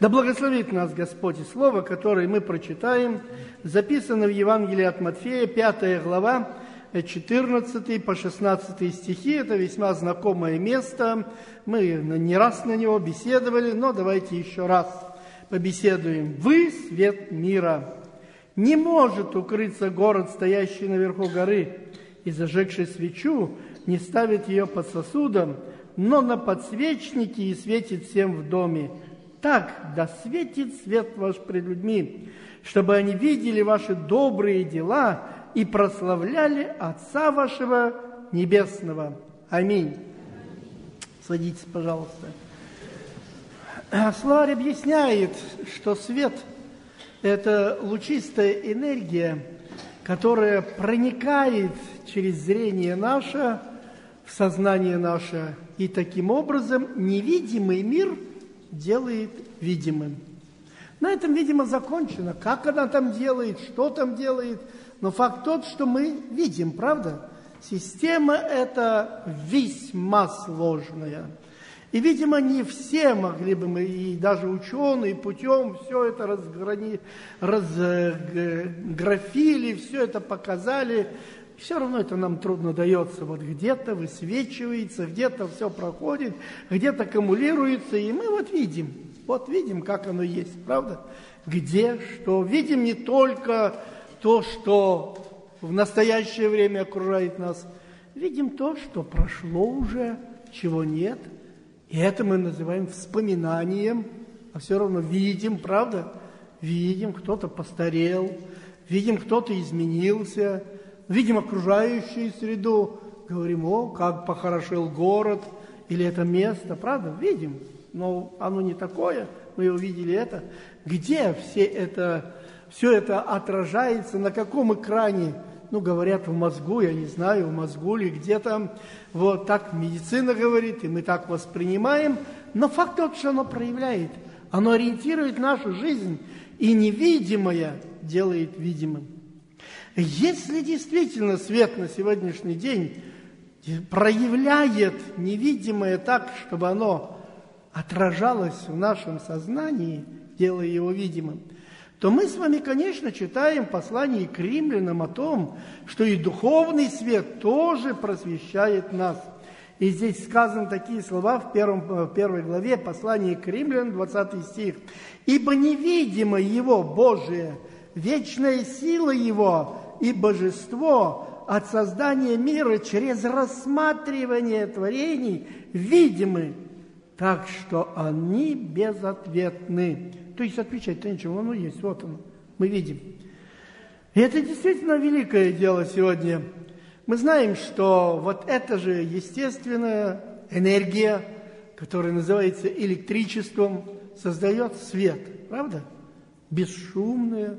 Да благословит нас Господь, и слово, которое мы прочитаем, записано в Евангелии от Матфея, 5 глава, 14 по 16 стихи. Это весьма знакомое место. Мы не раз на него беседовали, но давайте еще раз побеседуем. «Вы – свет мира. Не может укрыться город, стоящий наверху горы, и, зажегший свечу, не ставит ее под сосудом, но на подсвечнике и светит всем в доме. Так да светит свет ваш пред людьми, чтобы они видели ваши добрые дела и прославляли Отца вашего Небесного». Аминь. Садитесь, пожалуйста. Словарь объясняет, что свет – это лучистая энергия, которая проникает через зрение наше в сознание наше, и таким образом невидимый мир делает видимым. На этом, видимо, закончено. Как она там делает, что там делает. Но факт тот, что мы видим, правда? Система эта весьма сложная. И, видимо, не все могли бы мы, и даже ученые, путем все это разграфили, все это показали. Все равно это нам трудно дается. Вот где-то высвечивается, где-то все проходит, где-то аккумулируется, и мы вот видим, как оно есть, правда? Где, что. Видим не только то, что в настоящее время окружает нас, видим то, что прошло уже, чего нет. И это мы называем вспоминанием, а все равно видим, правда? Видим, кто-то постарел, видим, кто-то изменился, видим окружающую среду, говорим, о, как похорошел город или это место, правда? Видим, но оно не такое, мы увидели это. Где все это отражается, на каком экране? Ну, говорят, в мозгу, я не знаю, в мозгу ли, где там. Вот так медицина говорит, и мы так воспринимаем. Но факт тот, что оно проявляет. Оно ориентирует нашу жизнь, и невидимое делает видимым. Если действительно свет на сегодняшний день проявляет невидимое так, чтобы оно отражалось в нашем сознании, делая его видимым, то мы с вами, конечно, читаем послание к римлянам о том, что и духовный свет тоже просвещает нас. И здесь сказаны такие слова в первой главе послания к римлянам, 20 стих. «Ибо невидимо Его, Божие, вечная сила Его и божество от создания мира через рассматривание творений видимы, так что они безответны». То есть отвечать-то нечего, оно есть, вот оно, мы видим. И это действительно великое дело сегодня. Мы знаем, что вот эта же естественная энергия, которая называется электричеством, создает свет, правда? Бесшумная,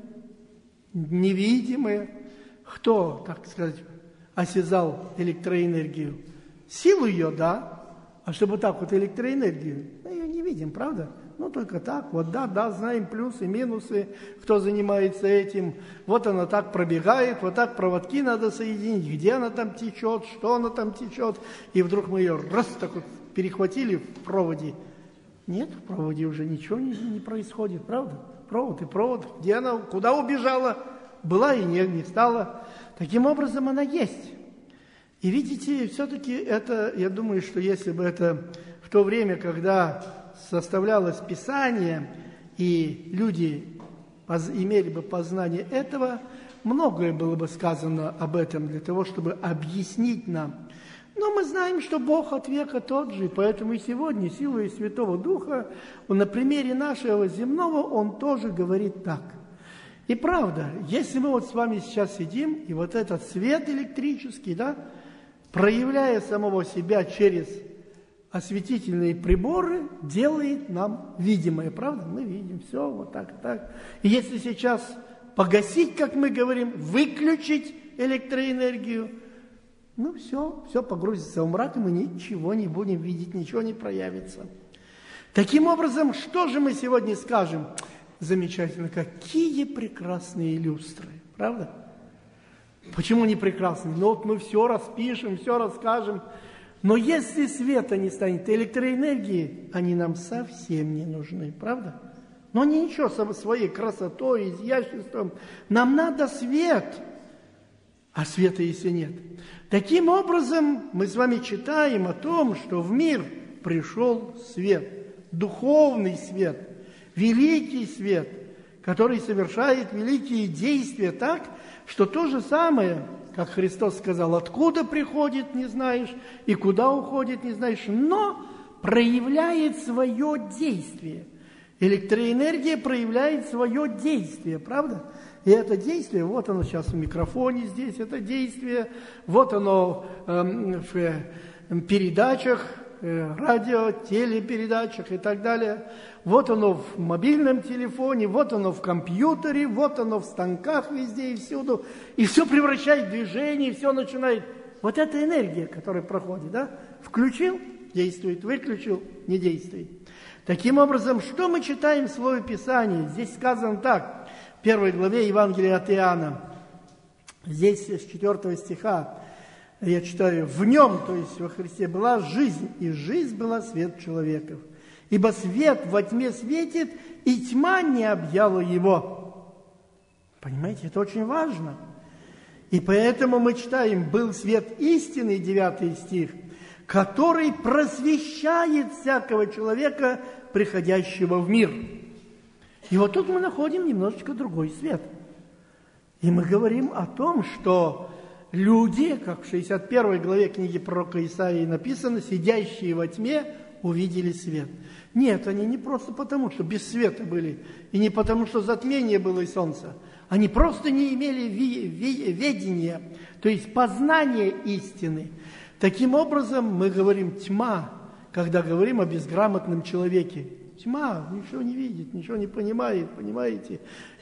невидимая. Кто, так сказать, осязал электроэнергию? Силу ее, да. А чтобы так вот электроэнергию, мы ее не видим, правда? Ну, только так, вот да, знаем плюсы, минусы, кто занимается этим. Вот она так пробегает, вот так проводки надо соединить, где она там течет, что она там течет. И вдруг мы ее раз так вот перехватили в проводе. Нет, в проводе уже ничего не происходит, правда? Провод и провод. Где она, куда убежала? Была и не стала. Таким образом она есть. И видите, все-таки это, я думаю, что если бы это в то время, когда составлялось Писание, и люди имели бы познание этого, многое было бы сказано об этом для того, чтобы объяснить нам. Но мы знаем, что Бог от века тот же, и поэтому и сегодня силой Святого Духа, на примере нашего земного, Он тоже говорит так. И правда, если мы вот с вами сейчас сидим, и вот этот свет электрический, да, проявляя самого себя через осветительные приборы, делает нам видимое, правда? Мы видим все вот так, так. И если сейчас погасить, как мы говорим, выключить электроэнергию, ну все погрузится в мрак, и мы ничего не будем видеть, ничего не проявится. Таким образом, что же мы сегодня скажем? Замечательно, какие прекрасные люстры, правда? Почему не прекрасные? Ну вот мы все распишем, все расскажем. Но если света не станет, электроэнергии, они нам совсем не нужны, правда? Но ничего своей красотой, изяществом. Нам надо свет, а света если нет. Таким образом, мы с вами читаем о том, что в мир пришел свет, духовный свет, великий свет, который совершает великие действия так, что то же самое, как Христос сказал, откуда приходит, не знаешь, и куда уходит, не знаешь, но проявляет свое действие. Электроэнергия проявляет свое действие, правда? И это действие, вот оно сейчас в микрофоне здесь, это действие, вот оно в передачах, радио, телепередачах и так далее. Вот оно в мобильном телефоне, вот оно в компьютере, вот оно в станках везде и всюду. И все превращает в движение, все начинает. Вот эта энергия, которая проходит, да? Включил – действует, выключил – не действует. Таким образом, что мы читаем в Слове Писания? Здесь сказано так, в 1 главе Евангелия от Иоанна, здесь с 4 стиха, я читаю, «В нем, то есть во Христе, была жизнь, и жизнь была свет человеков. Ибо свет во тьме светит, и тьма не объяла его». Понимаете, это очень важно. И поэтому мы читаем, «Был свет истины», 9 стих, который просвещает всякого человека, приходящего в мир. И вот тут мы находим немножечко другой свет. И мы говорим о том, что люди, как в 61 главе книги пророка Исаии написано, сидящие во тьме увидели свет. Нет, они не просто потому, что без света были, и не потому, что затмение было и солнца. Они просто не имели ведения, то есть познания истины. Таким образом, мы говорим «тьма», когда говорим о безграмотном человеке. Тьма, ничего не видит, ничего не понимает, понимаете?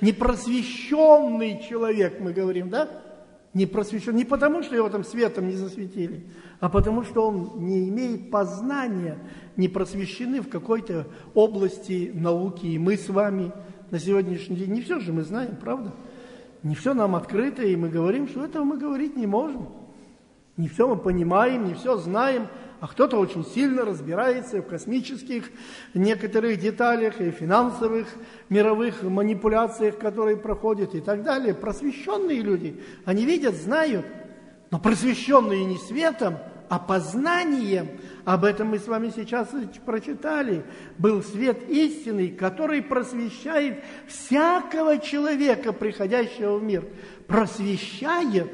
Непросвещенный человек, мы говорим, да? Непросвещенный. Не потому, что его там светом не засветили, а потому, что он не имеет познания, не просвещены в какой-то области науки. И мы с вами на сегодняшний день, не все же мы знаем, правда? Не все нам открыто, и мы говорим, что этого мы говорить не можем. Не все мы понимаем, не все знаем, а кто-то очень сильно разбирается в космических некоторых деталях и финансовых мировых манипуляциях, которые проходят и так далее. Просвещенные люди, они видят, знают, но просвещенные не светом, а познанием. Об этом мы с вами сейчас прочитали. Был свет истинный, который просвещает всякого человека, приходящего в мир. Просвещает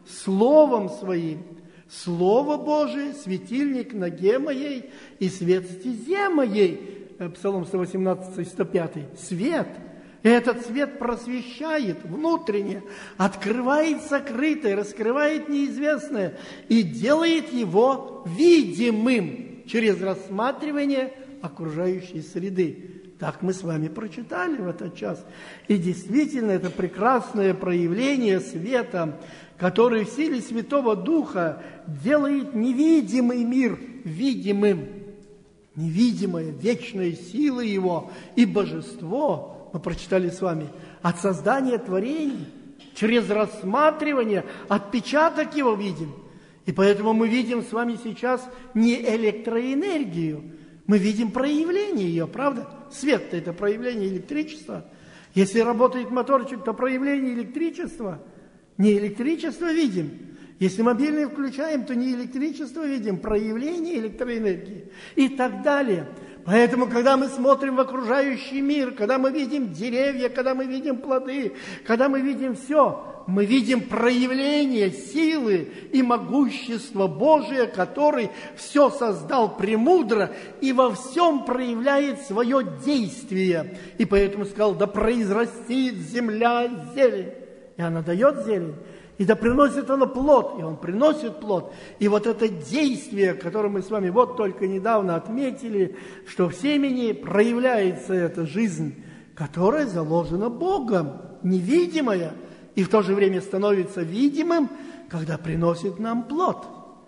Словом Своим. Слово Божие, светильник ноге моей и свет стезе моей. Псалом 118, 105. Свет. И этот свет просвещает внутренне, открывает сокрытое, раскрывает неизвестное и делает его видимым через рассматривание окружающей среды. Так мы с вами прочитали в этот час. И действительно, это прекрасное проявление света, который в силе Святого Духа делает невидимый мир видимым. Невидимая, вечная сила Его и Божество, мы прочитали с вами, от создания творений, через рассматривание, отпечаток Его видим. И поэтому мы видим с вами сейчас не электроэнергию, мы видим проявление ее, правда? Свет-то это проявление электричества. Если работает моторчик, то проявление электричества. Не электричество видим. Если мобильный включаем, то не электричество видим, проявление электроэнергии и так далее. Поэтому, когда мы смотрим в окружающий мир, когда мы видим деревья, когда мы видим плоды, когда мы видим все, мы видим проявление силы и могущества Божия, который все создал премудро и во всем проявляет свое действие. И поэтому сказал, да произрастит земля зелень. И она дает зелень. И да приносит она плод, и он приносит плод. И вот это действие, которое мы с вами вот только недавно отметили, что в семени проявляется эта жизнь, которая заложена Богом, невидимая, и в то же время становится видимым, когда приносит нам плод.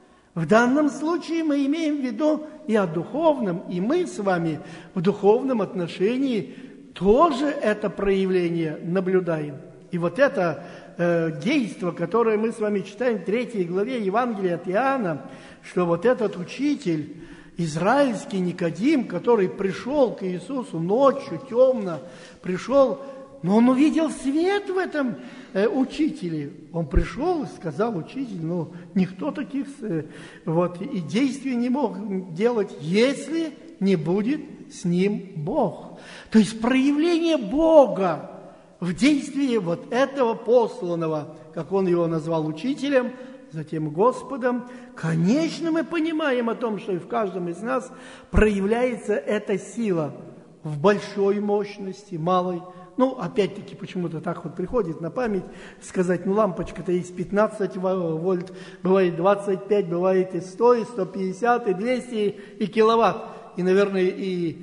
В данном случае мы имеем в виду и о духовном, и мы с вами в духовном отношении тоже это проявление наблюдаем. И вот это действо, которое мы с вами читаем в 3 главе Евангелия от Иоанна, что вот этот учитель израильский Никодим, который пришел к Иисусу ночью, темно, пришел, но он увидел свет в этом учителе. Он пришел и сказал: учитель, никто таких и действий не мог делать, если не будет с ним Бог. То есть проявление Бога в действии вот этого посланного, как он его назвал, учителем, затем Господом. Конечно, мы понимаем о том, что и в каждом из нас проявляется эта сила в большой мощности, малой. Опять-таки, почему-то так вот приходит на память сказать, лампочка-то есть 15 вольт, бывает 25, бывает и 100, и 150, и 200, и киловатт. И, наверное, и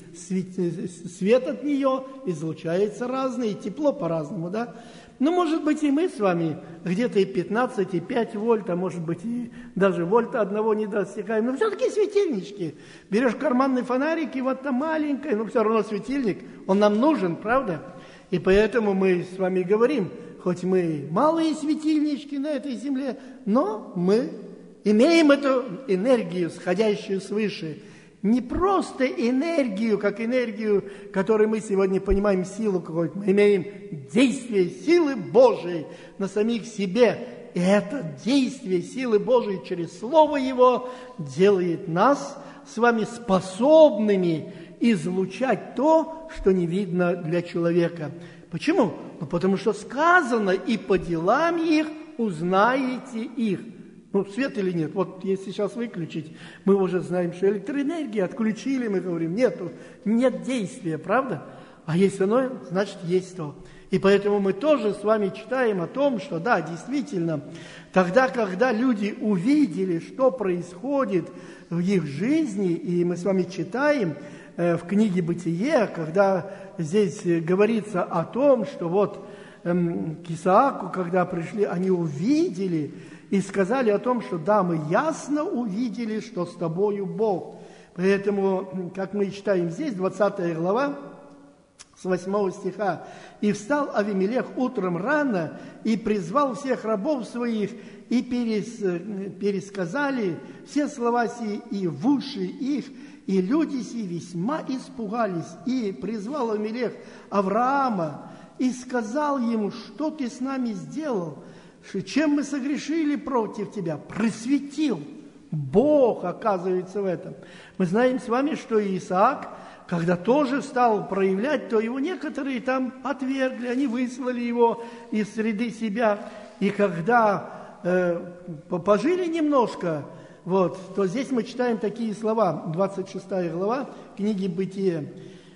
свет от нее излучается разный, и тепло по-разному, да? Может быть, и мы с вами где-то и 15, и 5 вольт, а может быть, и даже вольта одного не достигаем. Но все-таки светильнички. Берешь карманный фонарик, и вот там маленькое, все равно светильник, он нам нужен, правда? И поэтому мы с вами говорим, хоть мы малые светильнички на этой земле, но мы имеем эту энергию, сходящую свыше. Не просто энергию, как энергию, которую мы сегодня понимаем, силу какую-то. Мы имеем действие силы Божией на самих себе. И это действие силы Божией через Слово Его делает нас с вами способными излучать то, что не видно для человека. Почему? Потому что сказано: и по делам их узнаете их. Свет или нет? Вот если сейчас выключить, мы уже знаем, что электроэнергия отключили, мы говорим, нет действия, правда? А если оно, значит, есть то. И поэтому мы тоже с вами читаем о том, что да, действительно, тогда, когда люди увидели, что происходит в их жизни, и мы с вами читаем в книге «Бытие», когда здесь говорится о том, что вот к Исааку, когда пришли, они увидели и сказали о том, что да, мы ясно увидели, что с тобою Бог. Поэтому, как мы читаем здесь, 20 глава, с 8 стиха. «И встал Авимелех утром рано, и призвал всех рабов своих, и пересказали все слова сии и в уши их, и люди сии весьма испугались. И призвал Авимелех Авраама, и сказал ему: что ты с нами сделал? Чем мы согрешили против тебя? Просветил. Бог, оказывается, в этом. Мы знаем с вами, что Исаак, когда тоже стал проявлять, то его некоторые там отвергли, они выслали его из среды себя. И когда пожили немножко, то здесь мы читаем такие слова, 26 глава книги «Бытие».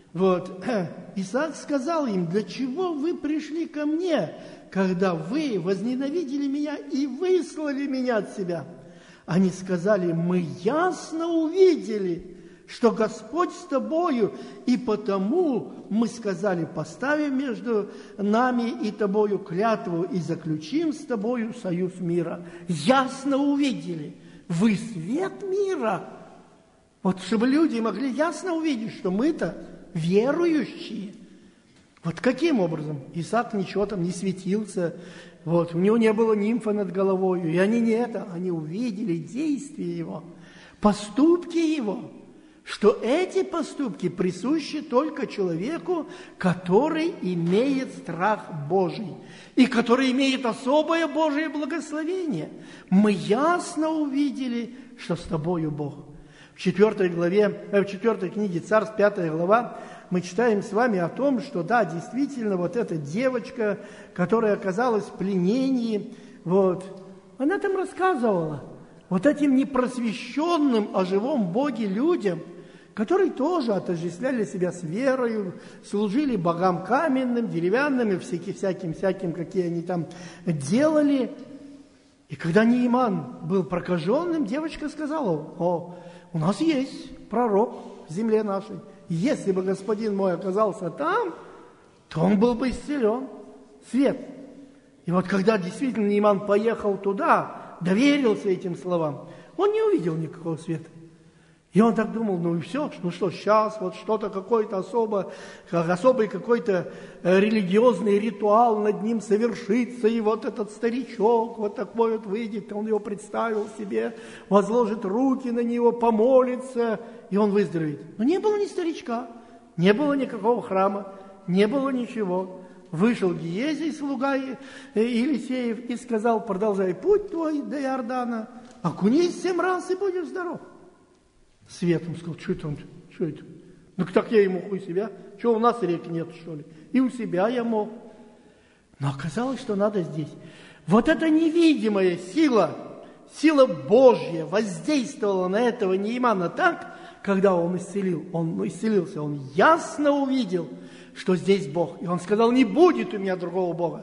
Исаак сказал им: для чего вы пришли ко мне, когда вы возненавидели меня и выслали меня от себя? Они сказали: мы ясно увидели, что Господь с тобою, и потому мы сказали: поставим между нами и тобою клятву и заключим с тобою союз мира. Ясно увидели. Вы свет мира. Чтобы люди могли ясно увидеть, что мы-то верующие. Каким образом? Исаак ничего там не светился, у него не было нимфа над головой, и они они увидели действия его, поступки его, что эти поступки присущи только человеку, который имеет страх Божий и который имеет особое Божие благословение. Мы ясно увидели, что с тобою Бог. В 4 книге Царств, 5 глава, мы читаем с вами о том, что да, действительно, эта девочка, которая оказалась в пленении, она там рассказывала этим непросвещенным о живом Боге людям, которые тоже отождествляли себя с верою, служили богам каменным, деревянным и всяким, какие они там делали. И когда Неиман был прокаженным, девочка сказала: у нас есть пророк в земле нашей. Если бы господин мой оказался там, то он был бы исцелен. Свет. И когда действительно Неиман поехал туда, доверился этим словам, он не увидел никакого света. И он так думал, ну и все, ну что, сейчас вот что-то какой-то особый какой-то религиозный ритуал над ним совершится, и вот этот старичок вот такой вот выйдет, он его представил себе, возложит руки на него, помолится, и он выздоровеет. Но не было ни старичка, не было никакого храма, не было ничего. Вышел Гиезий, слуга Елисеев, и сказал: продолжай путь твой до Иордана, окунись 7 раз и будешь здоров. Свет ему сказал: что это он? Что это? Ну так я ему у себя. Что, у нас рек нет, что ли? И у себя я мог. Но оказалось, что надо здесь. Вот эта невидимая сила Божья воздействовала на этого Неемана так, когда он исцелился, он ясно увидел, что здесь Бог. И он сказал: не будет у меня другого Бога.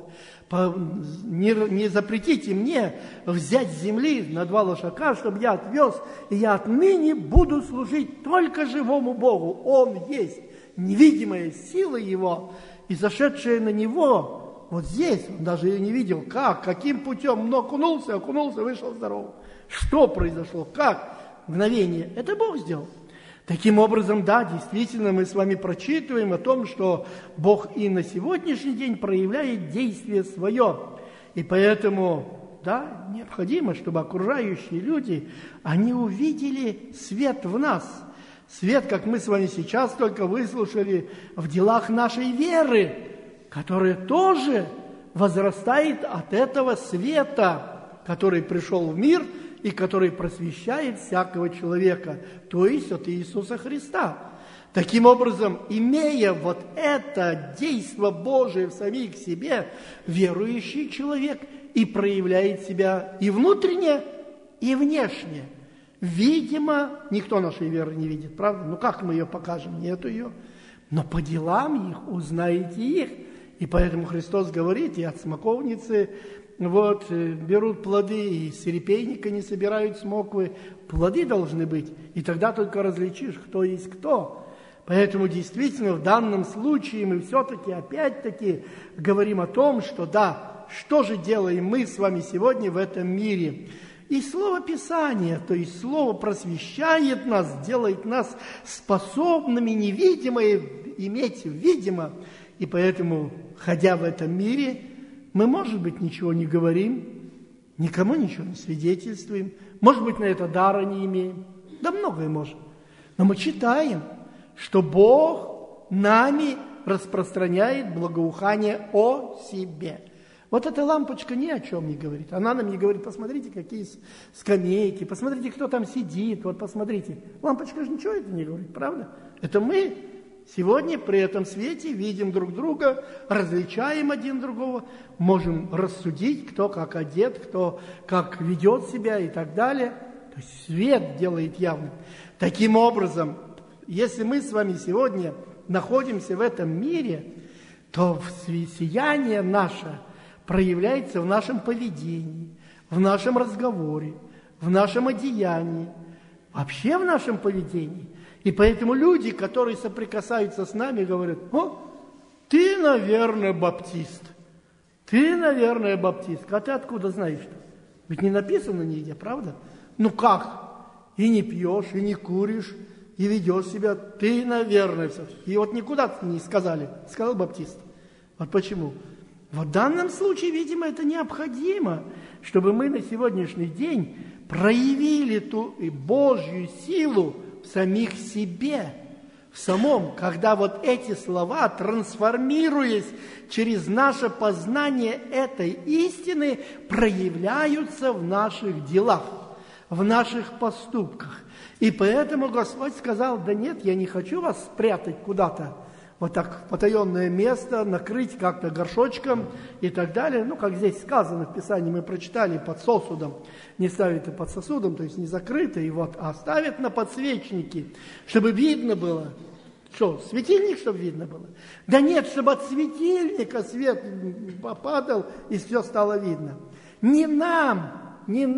Не запретите мне взять с земли на 2 лошака, чтобы я отвез, и я отныне буду служить только живому Богу. Он есть невидимая сила Его, и зашедшая на Него, вот здесь, он даже ее не видел, каким путем, но окунулся, вышел здоровым. Что произошло, как? Мгновение. Это Бог сделал. Таким образом, да, действительно, мы с вами прочитываем о том, что Бог и на сегодняшний день проявляет действие свое. И поэтому, да, необходимо, чтобы окружающие люди, они увидели свет в нас. Свет, как мы с вами сейчас только выслушали, в делах нашей веры, которая тоже возрастает от этого света, который пришел в мир и который просвещает всякого человека, то есть от Иисуса Христа. Таким образом, имея вот это действо Божие в самих себе, верующий человек и проявляет себя и внутренне, и внешне. Видимо, никто нашей веры не видит, правда? Ну как мы ее покажем? Нету ее. Но по делам их узнаете их. И поэтому Христос говорит: и от смоковницы берут плоды, и с репейника не собирают смоквы. Плоды должны быть, и тогда только различишь, кто есть кто. Поэтому действительно в данном случае мы все-таки опять-таки говорим о том, что да, что же делаем мы с вами сегодня в этом мире? И Слово Писания, то есть Слово просвещает нас, делает нас способными невидимое иметь видимо. И поэтому, ходя в этом мире, мы, может быть, ничего не говорим, никому ничего не свидетельствуем, может быть, на это дара не имеем, да многое можем. Но мы читаем, что Бог нами распространяет благоухание о себе. Вот эта лампочка ни о чем не говорит. Она нам не говорит: посмотрите, какие скамейки, посмотрите, кто там сидит, вот посмотрите. Лампочка же ничего это не говорит, правда? Это мы сегодня при этом свете видим друг друга, различаем один другого, можем рассудить, кто как одет, кто как ведет себя и так далее. То есть свет делает явным. Таким образом, если мы с вами сегодня находимся в этом мире, то сияние наше проявляется в нашем поведении, в нашем разговоре, в нашем одеянии, вообще в нашем поведении. И поэтому люди, которые соприкасаются с нами, говорят: о, ты, наверное, баптист. Ты, наверное, баптист. А ты откуда знаешь-то? Ведь не написано нигде, правда? Ну как? И не пьешь, и не куришь, и ведешь себя. Ты, наверное, все. И вот никуда не сказали. Сказал баптист. Вот почему? В данном случае, видимо, это необходимо, чтобы мы на сегодняшний день проявили ту Божью силу в самих себе, в самом, когда вот эти слова, трансформируясь через наше познание этой истины, проявляются в наших делах, в наших поступках. И поэтому Господь сказал: да нет, я не хочу вас спрятать куда-то, вот так в потаенное место, накрыть как-то горшочком и так далее. Ну, как здесь сказано в Писании, мы прочитали, под сосудом. Не ставит под сосудом, то есть не закрыто, а ставит на подсвечники, чтобы видно было. Что, светильник, чтобы видно было? Да нет, чтобы от светильника свет попадал, и все стало видно. Не нам,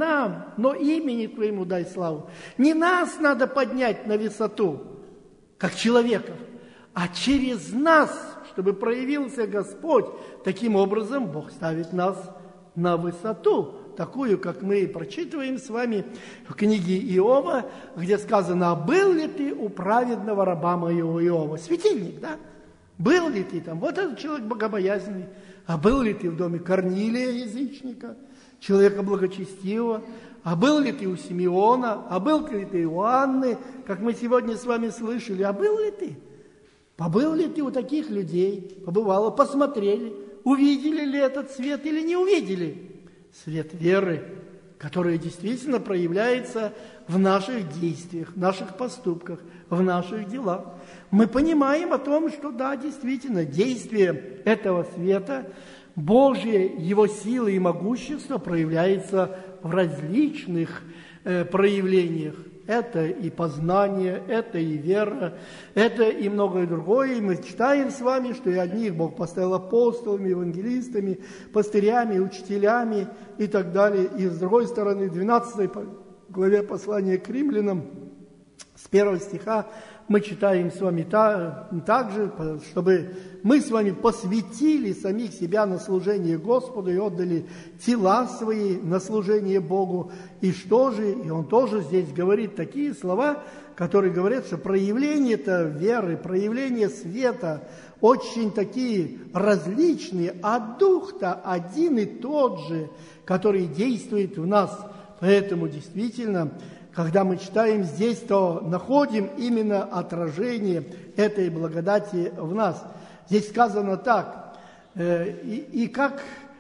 но имени Твоему дай славу. Не нас надо поднять на высоту, как человеков, а через нас, чтобы проявился Господь. Таким образом, Бог ставит нас на высоту, такую, как мы прочитываем с вами в книге Иова, где сказано: «А был ли ты у праведного раба моего Иова?» Светильник, да? Был ли ты там? Вот этот человек богобоязненный. А был ли ты в доме Корнилия, язычника, человека благочестивого? А был ли ты у Симеона? А был ли ты у Анны, как мы сегодня с вами слышали? А был ли ты? Побыл ли ты у таких людей? Побывало, посмотрели, увидели ли этот свет или не увидели? Свет веры, который действительно проявляется в наших действиях, в наших поступках, в наших делах. Мы понимаем о том, что да, действительно, действие этого света, Божье, Его сила и могущество проявляется в различных проявлениях. Это и познание, это и вера, это и многое другое. И мы читаем с вами, что и одних Бог поставил апостолами, евангелистами, пастырями, учителями и так далее. И с другой стороны, в 12 главе послания к римлянам, с 1 стиха, мы читаем с вами также, чтобы мы с вами посвятили самих себя на служение Господу и отдали тела свои на служение Богу. И что же? И он тоже здесь говорит такие слова, которые говорят, что проявления-то веры, проявления света очень такие различные, а дух-то один и тот же, который действует в нас. Поэтому действительно, когда мы читаем здесь, то находим именно отражение этой благодати в нас. Здесь сказано так: и как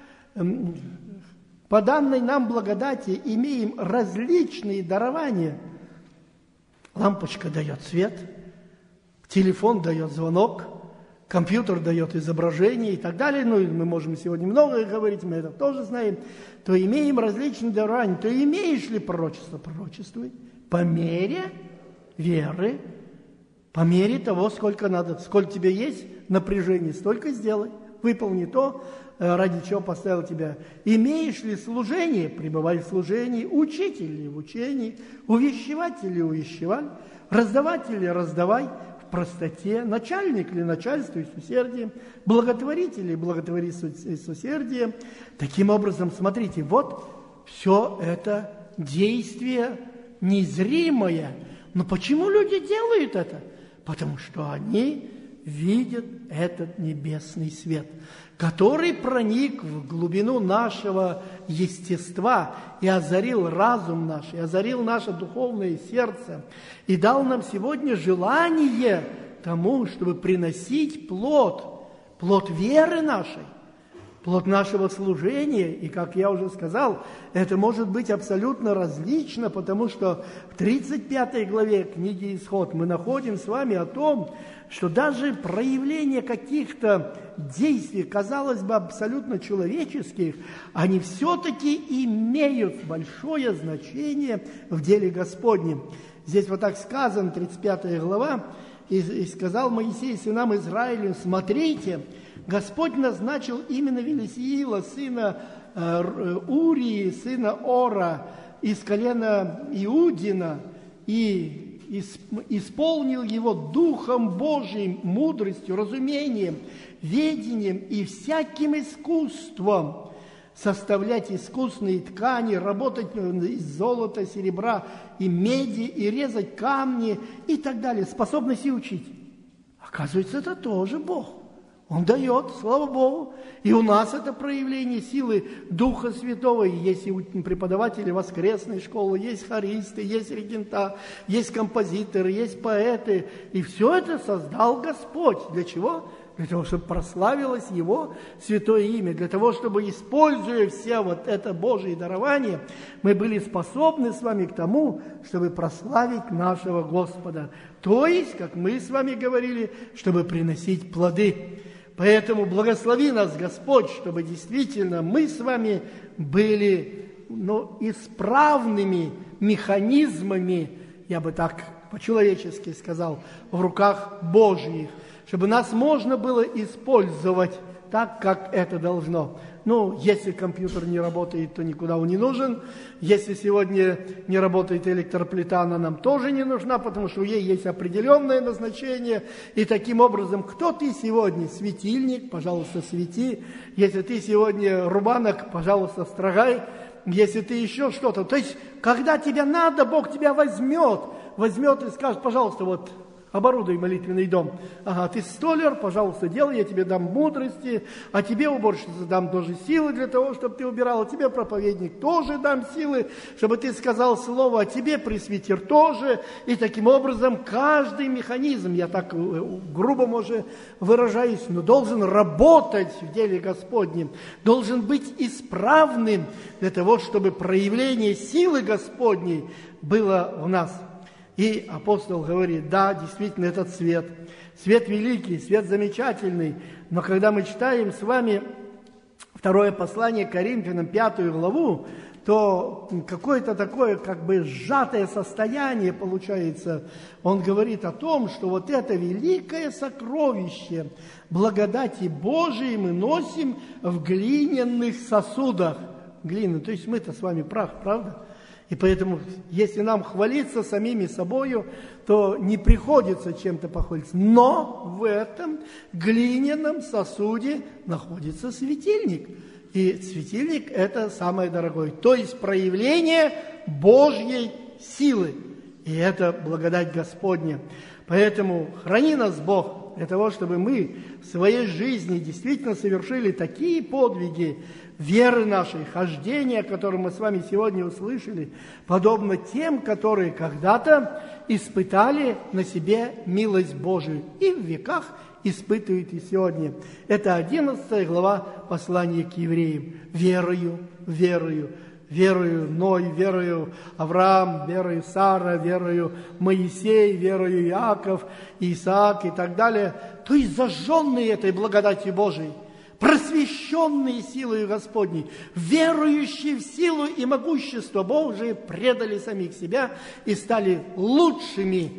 по данной нам благодати имеем различные дарования. Лампочка дает свет, телефон дает звонок, компьютер дает изображение и так далее. Ну, мы можем сегодня многое говорить, мы это тоже знаем. То имеем различные дарования. То имеешь ли пророчество? Пророчествуй по мере веры, по мере того, сколько надо, сколько тебе есть напряжение, столько сделай. Выполни то, ради чего поставил тебя. Имеешь ли служение? Пребывай в служении. Учитель ли в учении? Увещеватель ли увещевай? Раздаватель ли раздавай в простоте? Начальник ли начальствуй с усердием? Благотворитель ли благотвори с усердием? Таким образом, смотрите, вот все это действие незримое. Но почему люди делают это? Потому что они видят этот небесный свет, который проник в глубину нашего естества и озарил разум наш, и озарил наше духовное сердце, и дал нам сегодня желание тому, чтобы приносить плод веры нашей, плод нашего служения. И, как я уже сказал, это может быть абсолютно различно, потому что в 35 главе книги «Исход» мы находим с вами о том, что даже проявление каких-то действий, казалось бы, абсолютно человеческих, они все-таки имеют большое значение в деле Господнем. Здесь вот так сказано, 35 глава, «И сказал Моисей сынам Израилю: смотрите, Господь назначил именно Велисиила, сына Урии, сына Ора, из колена Иудина, и исполнил его Духом Божиим, мудростью, разумением, ведением и всяким искусством составлять искусные ткани, работать из золота, серебра и меди, и резать камни и так далее, способности учить». Оказывается, это тоже Бог. Он дает, слава Богу. И у нас это проявление силы Духа Святого. И есть и преподаватели воскресной школы, есть хористы, есть регента, есть композиторы, есть поэты. И все это создал Господь. Для чего? Для того, чтобы прославилось Его святое имя. Для того, чтобы, используя все вот это Божие дарование, мы были способны с вами к тому, чтобы прославить нашего Господа. То есть, как мы с вами говорили, чтобы приносить плоды. Поэтому благослови нас, Господь, чтобы действительно мы с вами были исправными механизмами, я бы так по-человечески сказал, в руках Божьих, чтобы нас можно было использовать так, как это должно. Если компьютер не работает, то никуда он не нужен. Если сегодня не работает электроплита, она нам тоже не нужна, потому что ей есть определенное назначение. И таким образом, кто ты сегодня? Светильник, пожалуйста, свети. Если ты сегодня рубанок, пожалуйста, строгай. если ты еще что-то. То есть, когда тебе надо, Бог тебя возьмет и скажет: пожалуйста, вот, оборудуй молитвенный дом. Ага, ты столяр, пожалуйста, делай, я тебе дам мудрости, а тебе, уборщице, дам тоже силы для того, чтобы ты убирал, а тебе, проповедник, тоже дам силы, чтобы ты сказал слово, а тебе, пресвитер, тоже. И таким образом каждый механизм, я так грубо, может, выражаюсь, но должен работать в деле Господнем, должен быть исправным для того, чтобы проявление силы Господней было в нас. И апостол говорит: да, действительно, этот свет великий, свет замечательный, но когда мы читаем с вами второе послание к Коринфянам, 5 главу, то какое-то такое как бы сжатое состояние получается. Он говорит о том, что вот это великое сокровище благодати Божией мы носим в глиняных сосудах. Глина, то есть мы-то с вами прах, правда? И поэтому, если нам хвалиться самими собою, то не приходится чем-то похвалиться. Но в этом глиняном сосуде находится светильник. И светильник – это самое дорогое. То есть проявление Божьей силы. И это благодать Господня. Поэтому храни нас Бог для того, чтобы мы в своей жизни действительно совершили такие подвиги веры нашей, хождения, о котором мы с вами сегодня услышали, подобно тем, которые когда-то испытали на себе милость Божию и в веках испытывают и сегодня. Это 11 глава послания к евреям. Верою Ной, верою Авраам, верою Сара, верою Моисей, верою Иаков, Исаак и так далее. То есть зажженные этой благодатью Божией, просвещенные силой Господней, верующие в силу и могущество Божие, предали самих себя и стали лучшими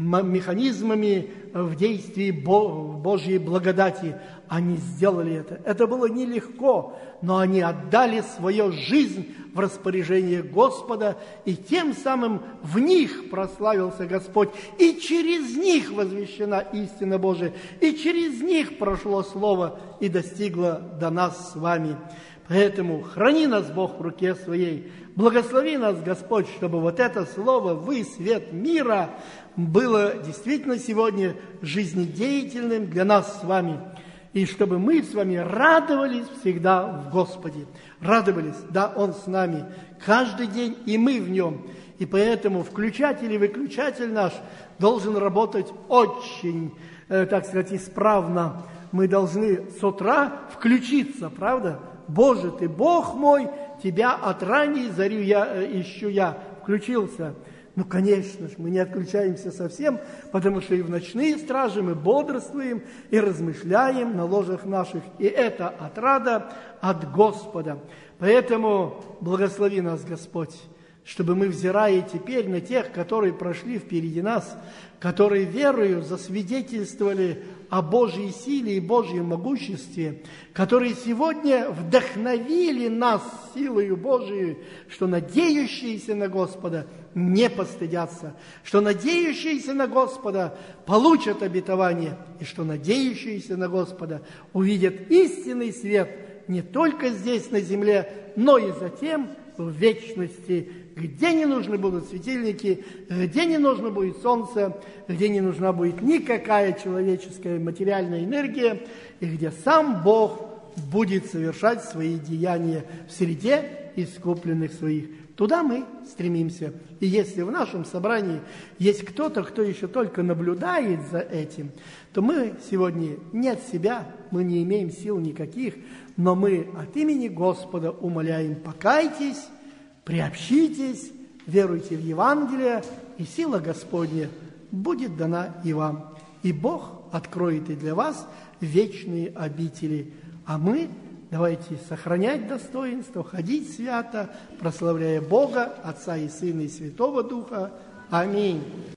механизмами в действии Божьей благодати. Они сделали это. Это было нелегко, но они отдали свою жизнь в распоряжение Господа, и тем самым в них прославился Господь, и через них возвещена истина Божия, и через них прошло Слово и достигло до нас с вами. Поэтому храни нас Бог в руке Своей, благослови нас Господь, чтобы вот это Слово «Вы свет мира» было действительно сегодня жизнедеятельным для нас с вами. И чтобы мы с вами радовались всегда в Господе. Радовались, да, Он с нами каждый день, и мы в Нем. И поэтому включатель и выключатель наш должен работать очень, так сказать, исправно. Мы должны с утра включиться, правда? Боже, Ты Бог мой, Тебя от ранней зари ищу я. Включился. Ну, конечно же, мы не отключаемся совсем, потому что и в ночные стражи мы бодрствуем и размышляем на ложах наших. И это отрада от Господа. Поэтому благослови нас, Господь, чтобы мы, взирая теперь на тех, которые прошли впереди нас, которые верою засвидетельствовали о Божьей силе и Божьем могуществе, которые сегодня вдохновили нас силою Божией, что надеющиеся на Господа не постыдятся, что надеющиеся на Господа получат обетование, и что надеющиеся на Господа увидят истинный свет не только здесь на земле, но и затем в вечности, где не нужны будут светильники, где не нужно будет солнце, где не нужна будет никакая человеческая материальная энергия, и где сам Бог будет совершать свои деяния в среде искупленных своих. Туда мы стремимся. И если в нашем собрании есть кто-то, кто еще только наблюдает за этим, то мы сегодня не от себя, мы не имеем сил никаких, но мы от имени Господа умоляем: покайтесь, приобщитесь, веруйте в Евангелие, и сила Господня будет дана и вам. И Бог откроет и для вас вечные обители. А мы давайте сохранять достоинство, ходить свято, прославляя Бога, Отца и Сына и Святого Духа. Аминь.